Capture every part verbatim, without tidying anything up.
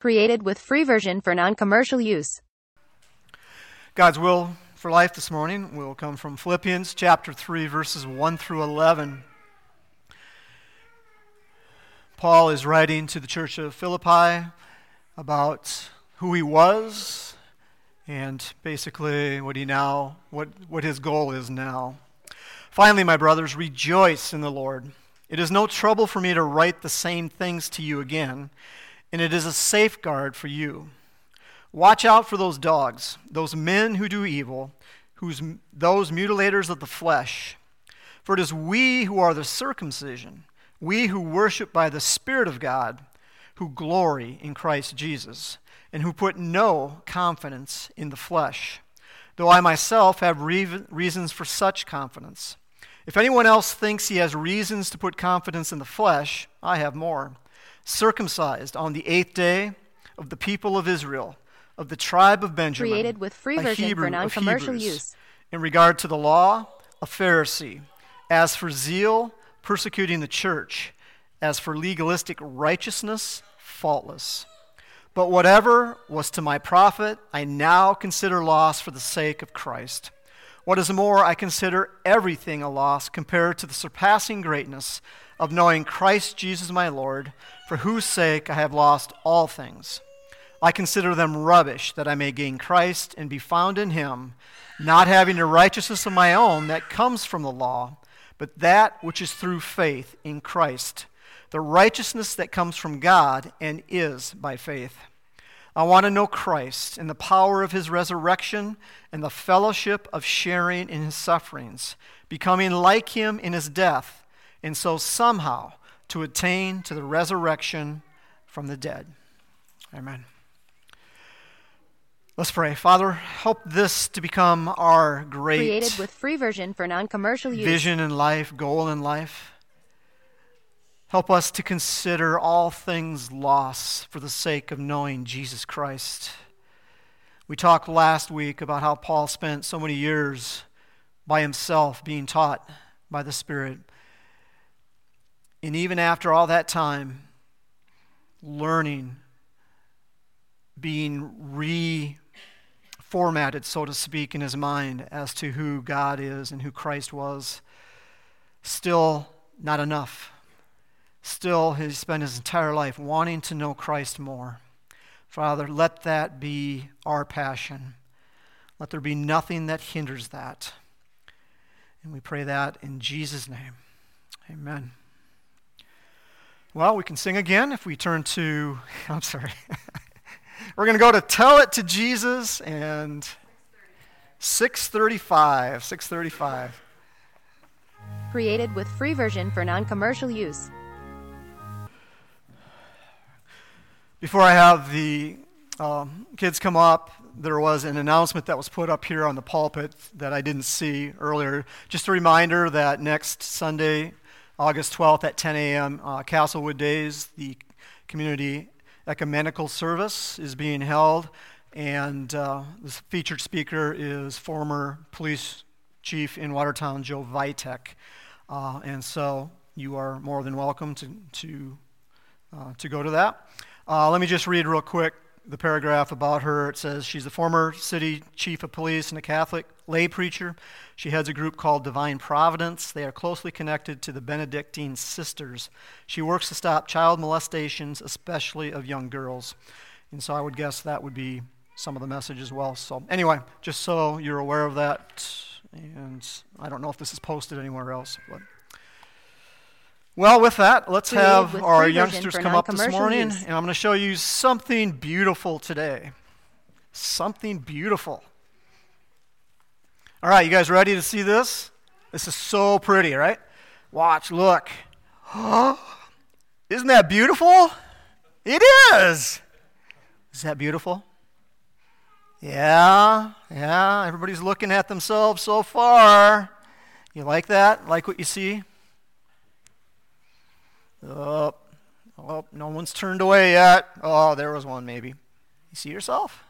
Created with free version for non-commercial use. God's will for life this morning will come from Philippians chapter three, verses one through eleven. Paul is writing to the church of Philippi about who he was and basically what he now, what, what his goal is now. Finally, my brothers, rejoice in the Lord. It is no trouble for me to write the same things to you again, and it is a safeguard for you. Watch out for those dogs, those men who do evil, whose, those mutilators of the flesh. For it is we who are the circumcision, we who worship by the Spirit of God, who glory in Christ Jesus, and who put no confidence in the flesh, though I myself have re- reasons for such confidence. If anyone else thinks he has reasons to put confidence in the flesh, I have more. Circumcised on the eighth day of the people of Israel, of the tribe of Benjamin, Created with free a version Hebrew for non-commercial of Hebrews. use. In regard to the law, a Pharisee. As for zeal, persecuting the church. As for legalistic righteousness, faultless. But whatever was to my profit, I now consider loss for the sake of Christ. What is more, I consider everything a loss compared to the surpassing greatness of knowing Christ Jesus my Lord, for whose sake I have lost all things. I consider them rubbish, that I may gain Christ and be found in him, not having a righteousness of my own that comes from the law, but that which is through faith in Christ, the righteousness that comes from God and is by faith. I want to know Christ and the power of his resurrection and the fellowship of sharing in his sufferings, becoming like him in his death, and so somehow to attain to the resurrection from the dead. Amen. Let's pray. Father, help this to become our great Created with free version for non-commercial use. vision in life, goal in life. Help us to consider all things loss for the sake of knowing Jesus Christ. We talked last week about how Paul spent so many years by himself being taught by the Spirit. And even after all that time, learning, being reformatted, so to speak, in his mind as to who God is and who Christ was, still not enough. Still, he spent his entire life wanting to know Christ more. Father, let that be our passion. Let there be nothing that hinders that. And we pray that in Jesus' name. Amen. Well, we can sing again if we turn to, I'm sorry. We're going to go to Tell It to Jesus and six thirty-five. six thirty-five. Created with free version for non-commercial use. Before I have the um, kids come up, there was an announcement that was put up here on the pulpit that I didn't see earlier. Just a reminder that next Sunday, August twelfth at ten a.m., uh, Castlewood Days, the community ecumenical service is being held, and uh, the featured speaker is former police chief in Watertown, Joe Vitek. Uh, and so you are more than welcome to to uh, to go to that. Uh, let me just read real quick the paragraph about her. It says she's the former city chief of police and a Catholic lay preacher. She heads a group called Divine Providence. They are closely connected to the Benedictine Sisters. She works to stop child molestations, especially of young girls. And so I would guess that would be some of the message as well. So anyway, just so you're aware of that. And I don't know if this is posted anywhere else. But well, with that, let's Created have with our free version youngsters for come up this non-commercial morning. use. And I'm going to show you something beautiful today. Something beautiful. All right, you guys ready to see this? This is so pretty, right? Watch, look. Isn't that beautiful? It is. Is that beautiful? Yeah, yeah, everybody's looking at themselves so far. You like that? Like what you see? Oh, oh, no one's turned away yet. Oh, there was one maybe. You see yourself?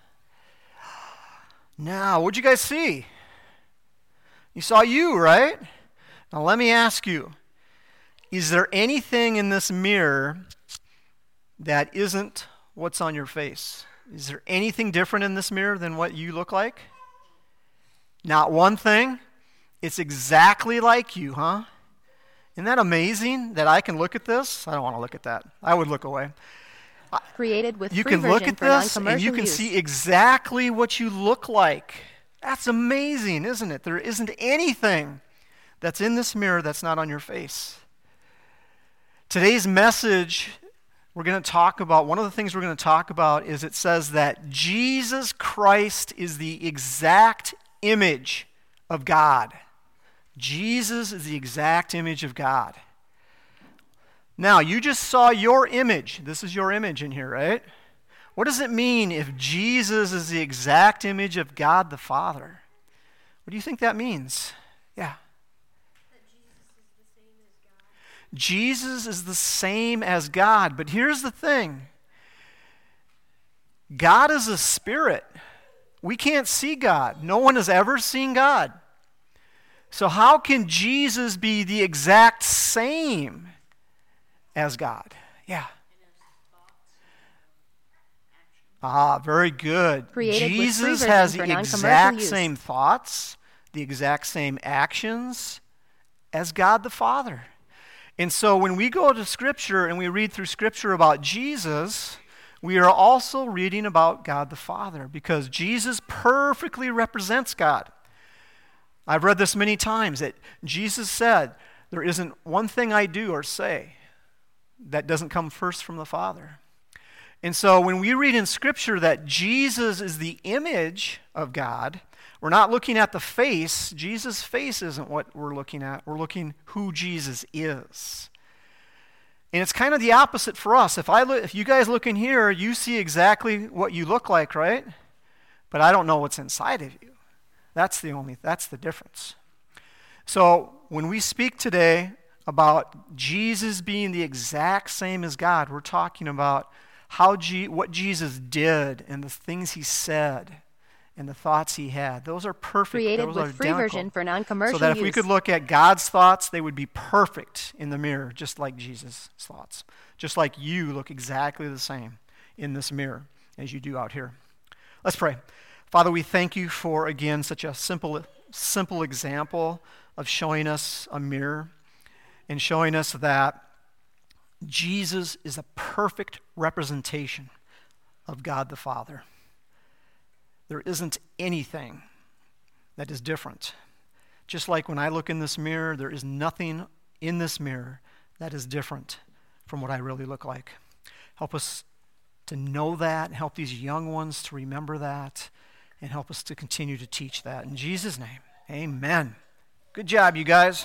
Now, what'd you guys see? You saw you, right? Now let me ask you, is there anything in this mirror that isn't what's on your face? Is there anything different in this mirror than what you look like? Not one thing. It's exactly like you, huh? Isn't that amazing that I can look at this? I don't want to look at that. I would look away. Created with You free can look version at for this and non-commercial you can use. see exactly what you look like. That's amazing, isn't it? There isn't anything that's in this mirror that's not on your face. Today's message, we're going to talk about, one of the things we're going to talk about is it says that Jesus Christ is the exact image of God. Jesus is the exact image of God. Now, you just saw your image. This is your image in here, right? What does it mean if Jesus is the exact image of God the Father? What do you think that means? Yeah. That Jesus is the same as God. Jesus is the same as God, but here's the thing. God is a spirit. We can't see God. No one has ever seen God. So how can Jesus be the exact same as God? Yeah. Ah, very good. Created with free Jesus version has for the non-commercial exact use. same thoughts, the exact same actions as God the Father. And so when we go to Scripture and we read through Scripture about Jesus, we are also reading about God the Father because Jesus perfectly represents God. I've read this many times that Jesus said, there isn't one thing I do or say that doesn't come first from the Father. And so when we read in Scripture that Jesus is the image of God, we're not looking at the face. Jesus' face isn't what we're looking at. We're looking who Jesus is. And it's kind of the opposite for us. If I look, if you guys look in here, you see exactly what you look like, right? But I don't know what's inside of you. That's the only, that's the difference. So when we speak today about Jesus being the exact same as God, we're talking about how G, what Jesus did and the things he said and the thoughts he had. Those are perfect. Created Those with are free identical. version for non-commercial So that if use. we could look at God's thoughts, they would be perfect in the mirror, just like Jesus' thoughts. Just like you look exactly the same in this mirror as you do out here. Let's pray. Father, we thank you for, again, such a simple, simple example of showing us a mirror and showing us that Jesus is a perfect representation of God the Father. There isn't anything that is different. Just like when I look in this mirror, there is nothing in this mirror that is different from what I really look like. Help us to know that, help these young ones to remember that, and help us to continue to teach that. In Jesus' name, amen. Good job, you guys.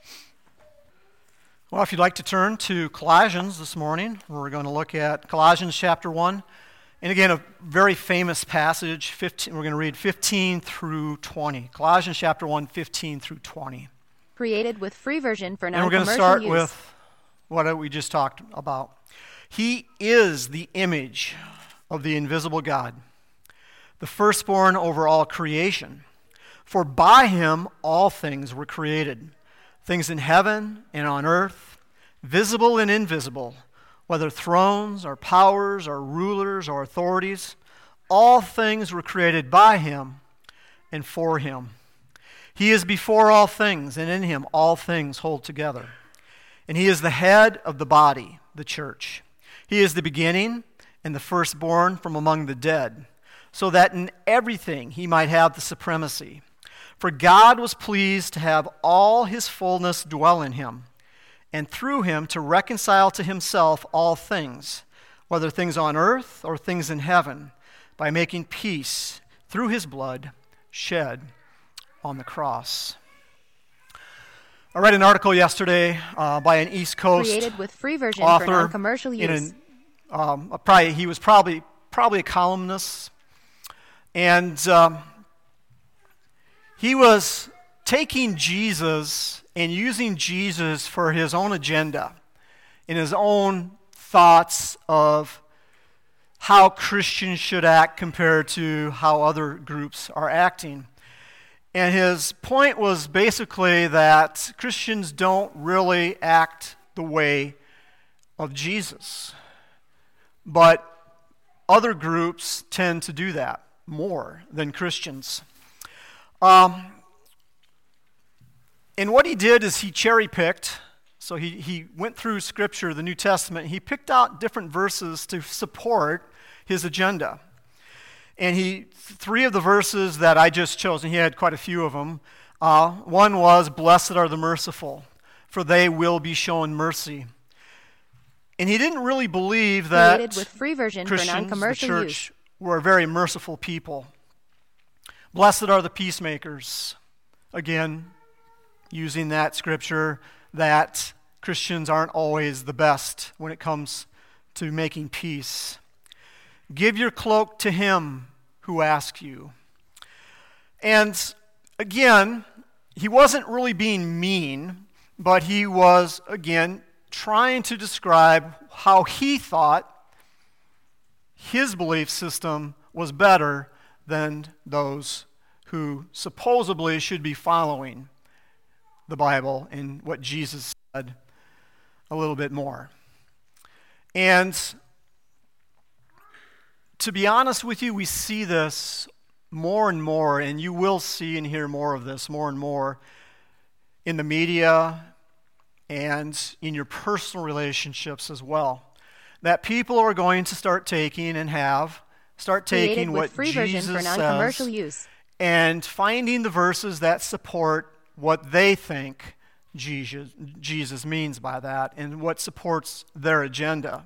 Well, if you'd like to turn to Colossians this morning, we're going to look at Colossians chapter one. And again, a very famous passage. fifteen, we're going to read fifteen through twenty. Colossians chapter one, fifteen through twenty. Created with free version for And we're non-commercial going to start use. with what we just talked about. He is the image of the invisible God, the firstborn over all creation. For by him all things were created, things in heaven and on earth, visible and invisible, whether thrones or powers or rulers or authorities, all things were created by him and for him. He is before all things, and in him all things hold together. And he is the head of the body, the church. He is the beginning and the firstborn from among the dead, so that in everything he might have the supremacy. For God was pleased to have all his fullness dwell in him, and through him to reconcile to himself all things, whether things on earth or things in heaven, by making peace through his blood shed on the cross. I read an article yesterday uh, by an East Coast Created with free version for author. non-commercial in use. an, um, a- probably he was probably probably a columnist, and um, he was taking Jesus and using Jesus for his own agenda, in his own thoughts of how Christians should act compared to how other groups are acting. And his point was basically that Christians don't really act the way of Jesus. But other groups tend to do that more than Christians. Um, and what he did is he cherry-picked. So he, he went through Scripture, the New Testament. He picked out different verses to support his agenda. And he, three of the verses that I just chose, and he had quite a few of them, uh, one was, "Blessed are the merciful, for they will be shown mercy." And he didn't really believe that Created with free version for Christians, the non-commercial church, use. were a very merciful people. "Blessed are the peacemakers." Again, using that scripture, that Christians aren't always the best when it comes to making peace. "Give your cloak to him who asks you." And again, he wasn't really being mean, but he was, again, trying to describe how he thought his belief system was better than those who supposedly should be following the Bible and what Jesus said a little bit more. And to be honest with you, we see this more and more, and you will see and hear more of this more and more in the media and in your personal relationships as well. That people are going to start taking and have, start Created taking with what free version Jesus for non-commercial says use. and finding the verses that support what they think Jesus, Jesus means by that and what supports their agenda.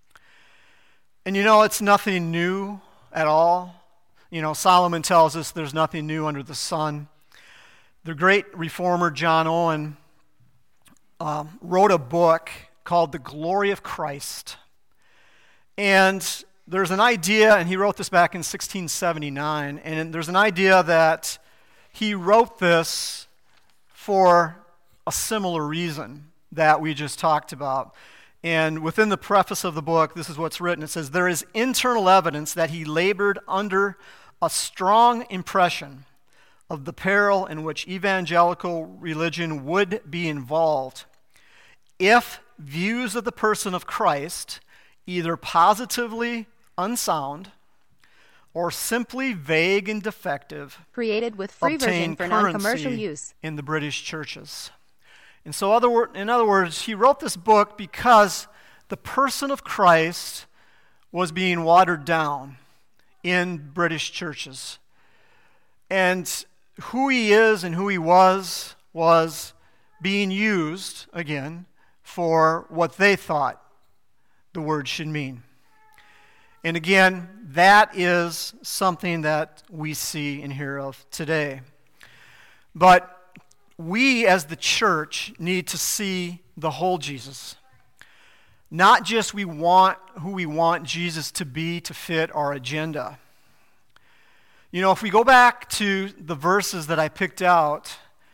And you know, it's nothing new at all. You know, Solomon tells us there's nothing new under the sun. The great reformer John Owen um, wrote a book called The Glory of Christ. And there's an idea, and he wrote this back in sixteen seventy-nine, and there's an idea that he wrote this for a similar reason that we just talked about. And within the preface of the book, this is what's written. It says, "There is internal evidence that he labored under a strong impression of the peril in which evangelical religion would be involved if views of the person of Christ, either positively unsound or simply vague and defective, Created with free version obtain for non-commercial currency use. in the British churches." And so other wor- in other words, he wrote this book because the person of Christ was being watered down in British churches. And who he is and who he was was being used, again, for what they thought the word should mean. And again, that is something that we see and hear of today. But we as the church need to see the whole Jesus. Not just we want who we want Jesus to be to fit our agenda. You know, if we go back to the verses that I picked out,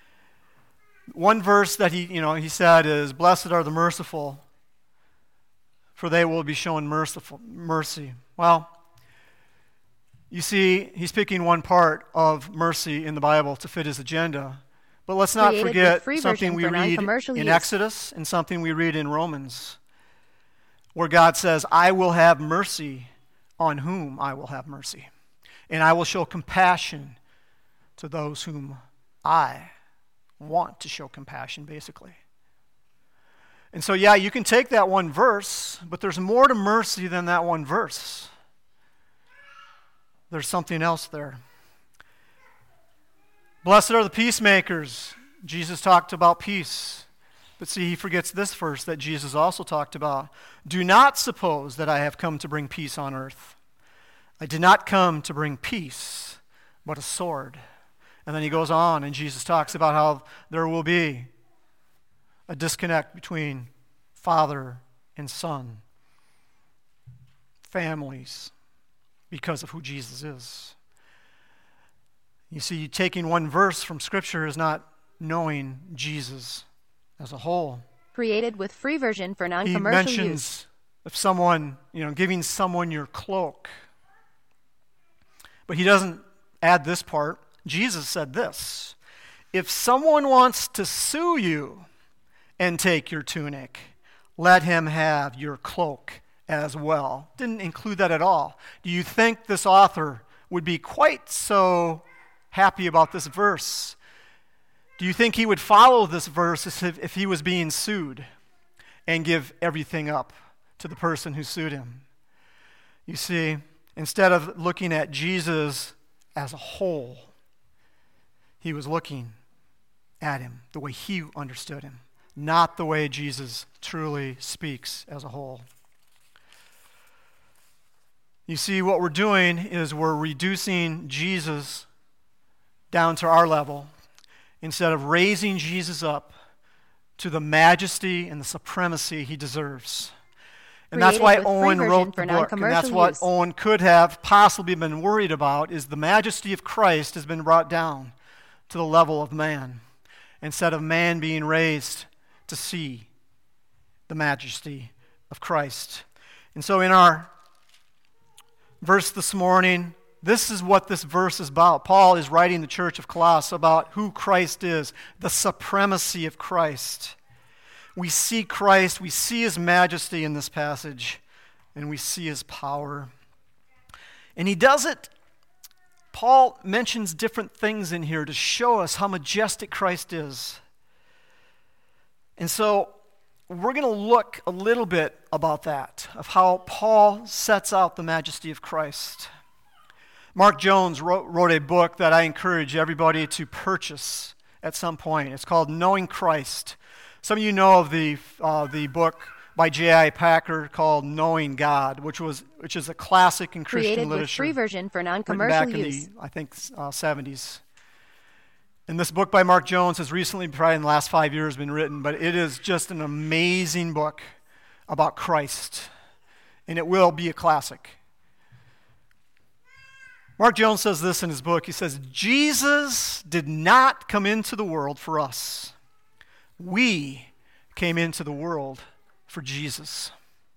one verse that he, you know, he said is, "Blessed are the merciful, for they will be shown merciful mercy." Well, you see, he's picking one part of mercy in the Bible to fit his agenda. But let's not Created with forget free something version we for read non-commercial in use. Exodus and something we read in Romans, where God says, "I will have mercy on whom I will have mercy, and I will show compassion to those whom I want to show compassion," basically. And so, yeah, you can take that one verse, but there's more to mercy than that one verse. There's something else there. "Blessed are the peacemakers." Jesus talked about peace. But see, he forgets this verse that Jesus also talked about. "Do not suppose that I have come to bring peace on earth. I did not come to bring peace, but a sword." And then he goes on, and Jesus talks about how there will be a disconnect between father and son, families, because of who Jesus is. You see, taking one verse from Scripture is not knowing Jesus as a whole. Created with free version for He non-commercial use. mentions if someone, you know, giving someone your cloak. But he doesn't add this part. Jesus said this, "If someone wants to sue you and take your tunic, let him have your cloak as well. Didn't include that at all. Do you think this author would be quite so happy about this verse? Do you think he would follow this verse if, if he was being sued and give everything up to the person who sued him? You see, instead of looking at Jesus as a whole, he was looking at him the way he understood him, not the way Jesus truly speaks as a whole. You see, what we're doing is we're reducing Jesus down to our level instead of raising Jesus up to the majesty and the supremacy he deserves. And that's why Owen wrote the book, and that's what Owen could have possibly been worried about, is the majesty of Christ has been brought down to the level of man, instead of man being raised to see the majesty of Christ. And so in our verse this morning, this is what this verse is about. Paul is writing the church of Colossus about who Christ is, the supremacy of Christ. We see Christ, we see his majesty in this passage, and we see his power. And he does it, Paul mentions different things in here to show us how majestic Christ is. And so we're going to look a little bit about that, of how Paul sets out the majesty of Christ. Mark Jones wrote, wrote a book that I encourage everybody to purchase at some point. It's called Knowing Christ. Some of you know of the uh, the book by J I Packer called Knowing God, which was which is a classic in Christian Created literature. With free version for written non-commercial back use. in the, I think, uh, seventies. And this book by Mark Jones has recently, probably in the last five years, been written, but it is just an amazing book about Christ, and it will be a classic. Mark Jones says this in his book. He says, Jesus did not come into the world for us. We came into the world for Jesus.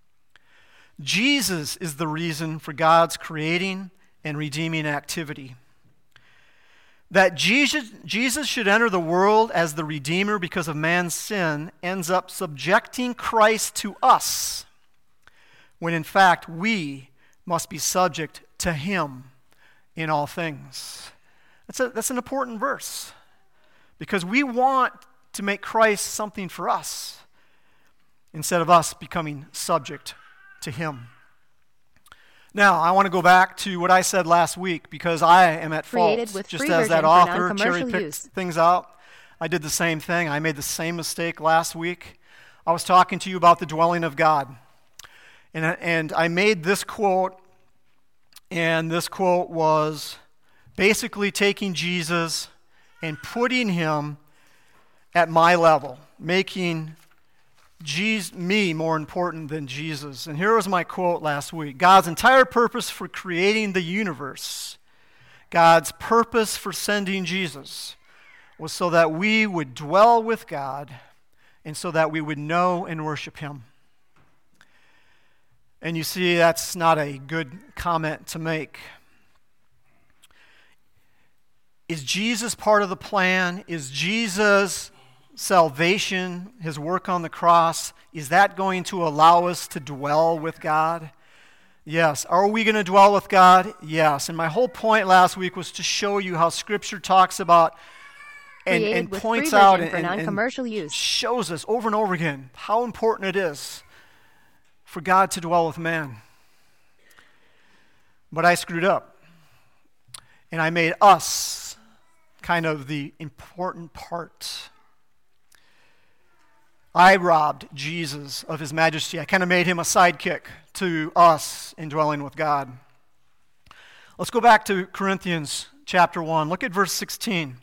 Jesus is the reason for God's creating and redeeming activity. That Jesus, Jesus should enter the world as the Redeemer because of man's sin ends up subjecting Christ to us, when in fact we must be subject to him in all things. That's, a, that's an important verse, because we want to make Christ something for us instead of us becoming subject to him. Now, I want to go back to what I said last week, because I am at Created fault. with Just free as that version for author non-commercial cherry-picked use. things out, I did the same thing. I made the same mistake last week. I was talking to you about the dwelling of God. And, and I made this quote, and this quote was basically taking Jesus and putting him at my level, making Jesus, me more important than Jesus. And here was my quote last week. God's entire purpose for creating the universe, God's purpose for sending Jesus, was so that we would dwell with God and so that we would know and worship him. And you see, that's not a good comment to make. Is Jesus part of the plan? Is Jesus' salvation, his work on the cross, is that going to allow us to dwell with God? Yes. Are we going to dwell with God? Yes. And my whole point last week was to show you how Scripture talks about and, and with points free out version and, for and, non-commercial and use. shows us over and over again how important it is for God to dwell with man. But I screwed up. And I made us kind of the important part. I robbed Jesus of his majesty. I kind of made him a sidekick to us in dwelling with God. Let's go back to Corinthians chapter one. Look at verse sixteen.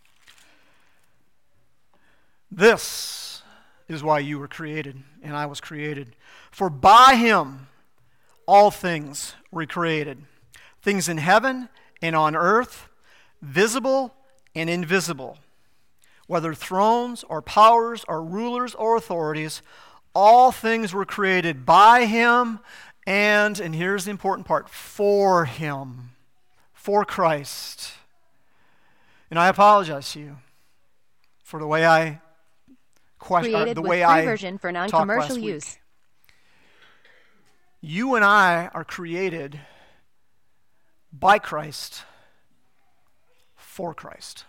This is why you were created, and I was created. For by him all things were created, things in heaven and on earth, visible and invisible, whether thrones or powers or rulers or authorities, all things were created by him and, and here's the important part, for him, for Christ. And I apologize to you for the way I question, Created the with way free I version for talked non-commercial last week. use. You and I are created by Christ for Christ.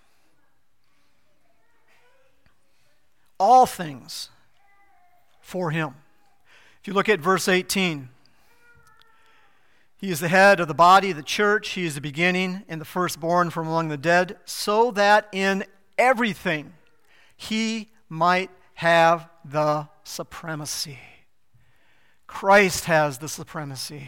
All things for him. If you look at verse eighteen, he is the head of the body of the church. He is the beginning and the firstborn from among the dead, so that in everything he might have the supremacy. Christ has the supremacy.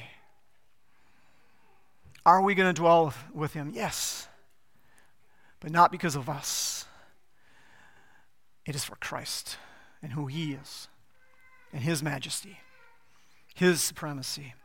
Are we going to dwell with, with him? Yes. But not because of us. It is for Christ and who he is and his majesty, his supremacy.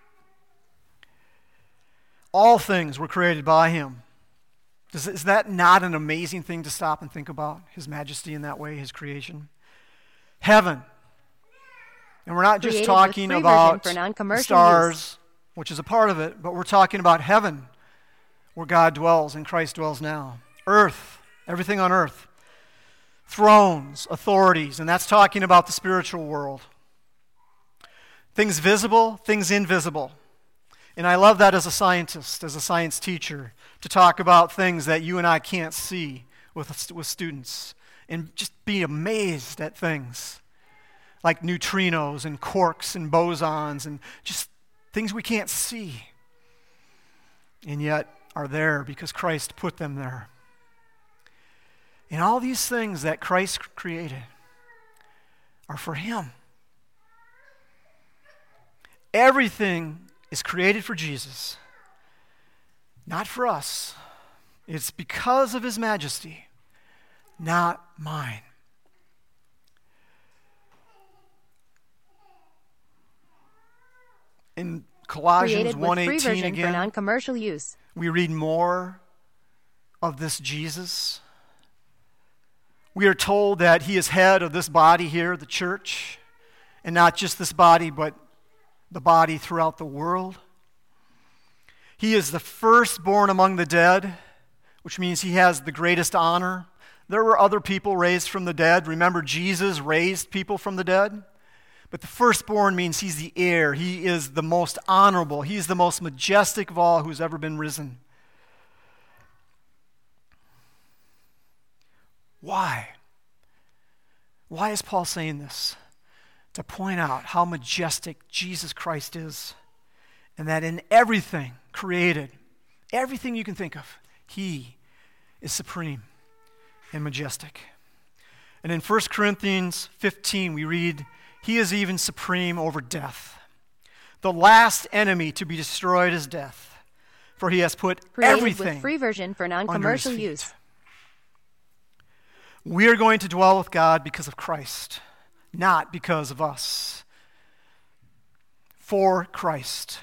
All things were created by him. Is, is that not an amazing thing to stop and think about? His majesty in that way, his creation. Heaven. And we're not just Created talking with free about version for non-commercial stars, use. which is a part of it, but we're talking about heaven, where God dwells and Christ dwells now. Earth, everything on earth. Thrones, authorities, and that's talking about the spiritual world. Things visible, things invisible. And I love that as a scientist, as a science teacher, to talk about things that you and I can't see with, with students and just be amazed at things like neutrinos and quarks and bosons and just things we can't see and yet are there because Christ put them there. And all these things that Christ created are for him. Everything is created for Jesus, not for us. It's because of his majesty, not mine. In Colossians Created one with free eighteen version for again, non-commercial use. we read more of this Jesus. We are told that he is head of this body here, the church, and not just this body, but the body throughout the world. He is the firstborn among the dead, which means he has the greatest honor. There were other people raised from the dead. Remember, Jesus raised people from the dead. But the firstborn means he's the heir. He is the most honorable. He's the most majestic of all who's ever been risen. Why? Why is Paul saying this? To point out how majestic Jesus Christ is, and that in everything created, everything you can think of, he is supreme and majestic. And in First Corinthians fifteen, we read, he is even supreme over death. The last enemy to be destroyed is death, for he has put Created everything with free version for under his non-commercial feet. use. We are going to dwell with God because of Christ, not because of us. For Christ.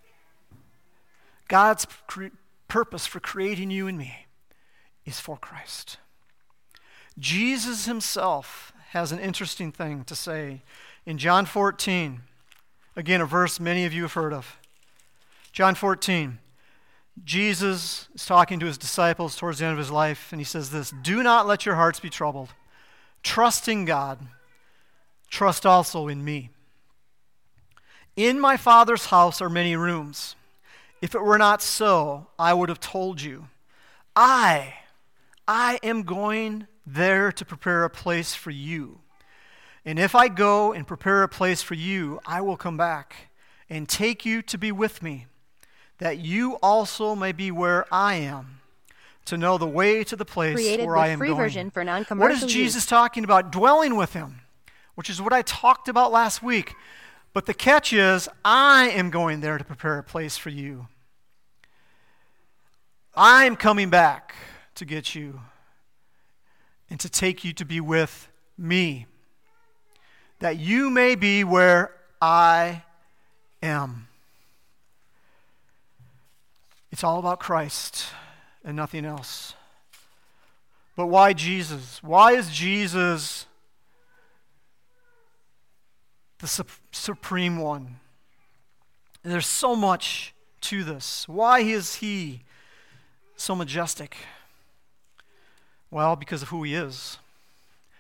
God's cre- purpose for creating you and me is for Christ. Jesus himself has an interesting thing to say in John fourteen. Again, a verse many of you have heard of. John fourteen. Jesus is talking to his disciples towards the end of his life, and he says this, do not let your hearts be troubled. Trust in God. Trust also in me. In my Father's house are many rooms. If it were not so, I would have told you. I, I am going there to prepare a place for you. And if I go and prepare a place for you, I will come back and take you to be with me, that you also may be where I am, to know the way to the place Created where with I am free going. version for What non-commercial is Jesus use. talking about? Dwelling with him, which is what I talked about last week. But the catch is, I am going there to prepare a place for you. I'm coming back to get you and to take you to be with me, that you may be where I am. It's all about Christ and nothing else. But why Jesus? Why is Jesus the su- supreme one? And there's so much to this. Why is he so majestic? Well, because of who he is.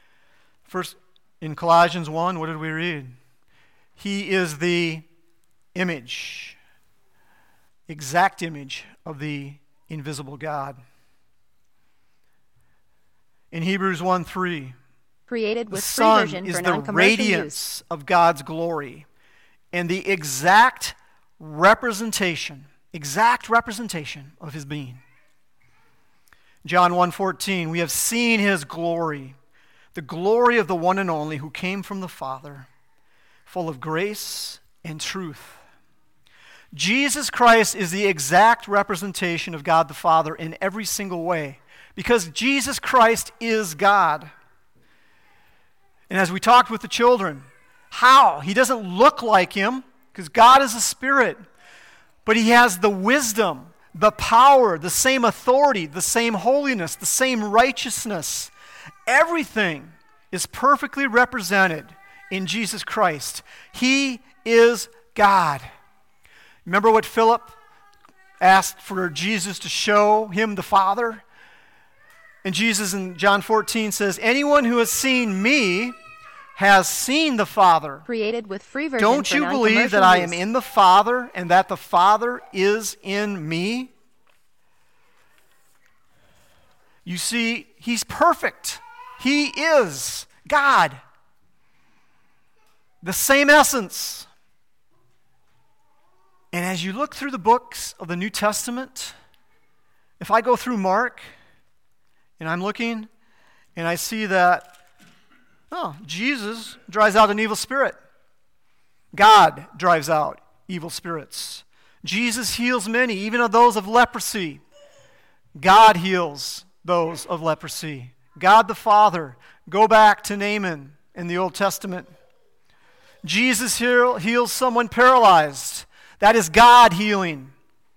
First, in Colossians one, what did we read? He is the image, exact image of the invisible God. In Hebrews one three, Created the with free Son version is for the non-commercial use. radiance of God's glory and the exact representation, exact representation of his being. John one fourteen, we have seen his glory, the glory of the one and only who came from the Father, full of grace and truth. Jesus Christ is the exact representation of God the Father in every single way, because Jesus Christ is God. And as we talked with the children, how? He doesn't look like him, because God is a spirit, but he has the wisdom, the power, the same authority, the same holiness, the same righteousness. Everything is perfectly represented in Jesus Christ. He is God. Remember what Philip asked for Jesus to show him the Father? And Jesus in John fourteen says, anyone who has seen me has seen the Father. Created with free version Don't for you believe non-commercial that I use. am in the Father and that the Father is in me? You see, he's perfect. He is God. The same essence. And as you look through the books of the New Testament, if I go through Mark and I'm looking and I see that, oh, Jesus drives out an evil spirit. God drives out evil spirits. Jesus heals many, even of those of leprosy. God heals those of leprosy. God the Father. Go back to Naaman in the Old Testament. Jesus heal, heals someone paralyzed. That is God healing.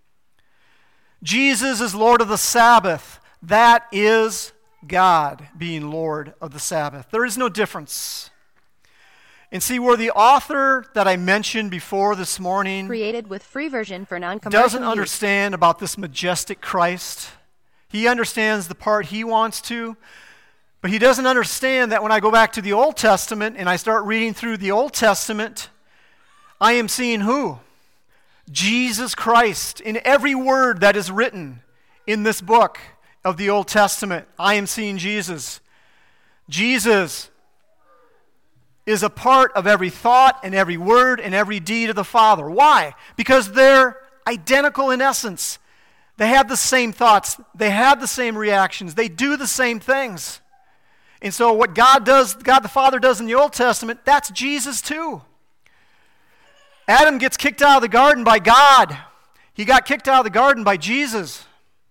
Jesus is Lord of the Sabbath. That is God being Lord of the Sabbath. There is no difference. And see, where the author that I mentioned before this morning Created with free version for non-commercial doesn't use. understand about this majestic Christ. He understands the part he wants to, but he doesn't understand that when I go back to the Old Testament and I start reading through the Old Testament, I am seeing who? Jesus Christ. In every word that is written in this book of the Old Testament, I am seeing Jesus. Jesus is a part of every thought and every word and every deed of the Father. Why? Because they're identical in essence. They have the same thoughts. They have the same reactions. They do the same things. And so what God does, God the Father does in the Old Testament, that's Jesus too. Adam gets kicked out of the garden by God. He got kicked out of the garden by Jesus.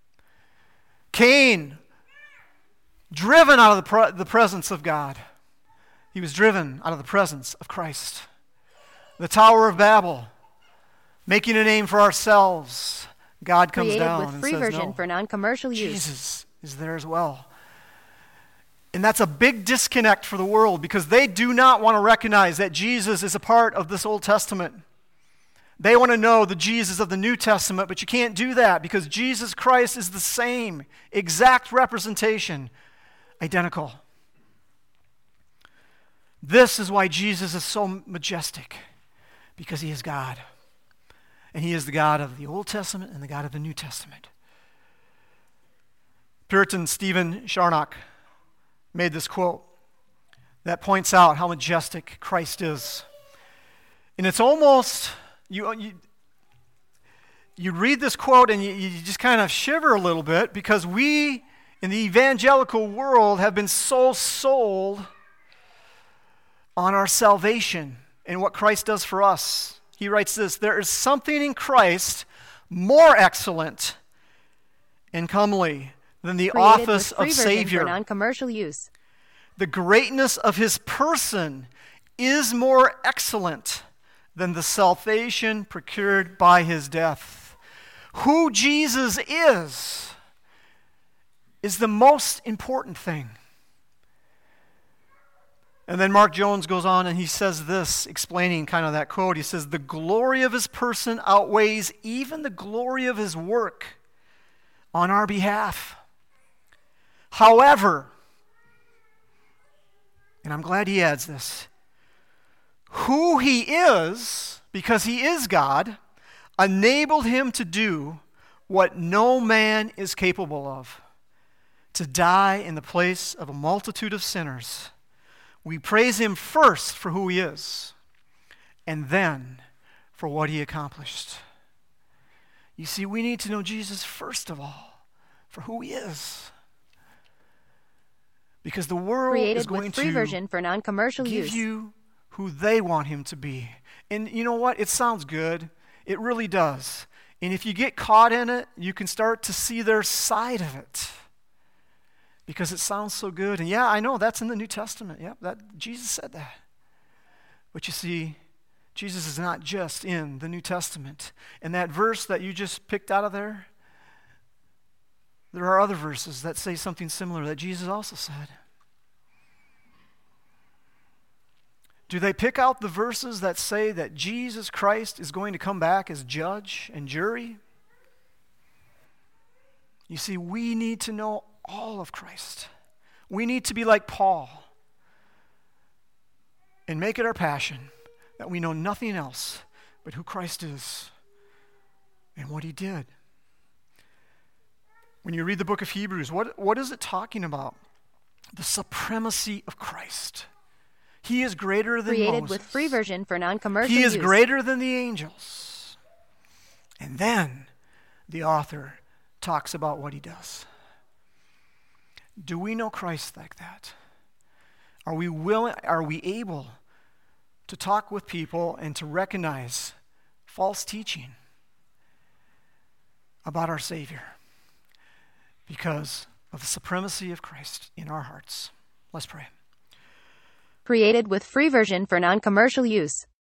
Cain, driven out of the, pre- the presence of God. He was driven out of the presence of Christ. The Tower of Babel, making a name for ourselves. God comes Created down with and free says, version no, for non-commercial use. Jesus is there as well. And that's a big disconnect for the world because they do not want to recognize that Jesus is a part of this Old Testament. They want to know the Jesus of the New Testament, but you can't do that because Jesus Christ is the same, exact representation, identical. This is why Jesus is so majestic, because he is God. And he is the God of the Old Testament and the God of the New Testament. Puritan Stephen Charnock made this quote that points out how majestic Christ is. And it's almost, you you, you read this quote and you, you just kind of shiver a little bit because we in the evangelical world have been so sold on our salvation and what Christ does for us. He writes this, there is something in Christ more excellent and comely than the Created office with free of version Savior. for non-commercial use. The greatness of his person is more excellent than the salvation procured by his death. Who Jesus is, is the most important thing. And then Mark Jones goes on and he says this, explaining kind of that quote. He says, the glory of his person outweighs even the glory of his work on our behalf. However, and I'm glad he adds this, who he is because he is God, enabled him to do what no man is capable of, to die in the place of a multitude of sinners. We praise him first for who he is, and then for what he accomplished. You see, we need to know Jesus first of all for who he is. Because the world Created is going with free to version for non-commercial give use. you who they want him to be. And you know what? It sounds good. It really does. And if you get caught in it, you can start to see their side of it. Because it sounds so good. And yeah, I know that's in the New Testament. Yeah, that Jesus said that. But you see, Jesus is not just in the New Testament. And that verse that you just picked out of there, there are other verses that say something similar that Jesus also said. Do they pick out the verses that say that Jesus Christ is going to come back as judge and jury? You see, we need to know all of Christ. We need to be like Paul and make it our passion that we know nothing else but who Christ is and what he did. When you read the book of Hebrews, what, what is it talking about? The supremacy of Christ. He is greater than Created Moses. with free version for non-commercial He is use. greater than the angels. And then the author talks about what he does. Do we know Christ like that? Are we willing, are we able to talk with people and to recognize false teaching about our Savior because of the supremacy of Christ in our hearts? Let's pray. Created with free version for non-commercial use.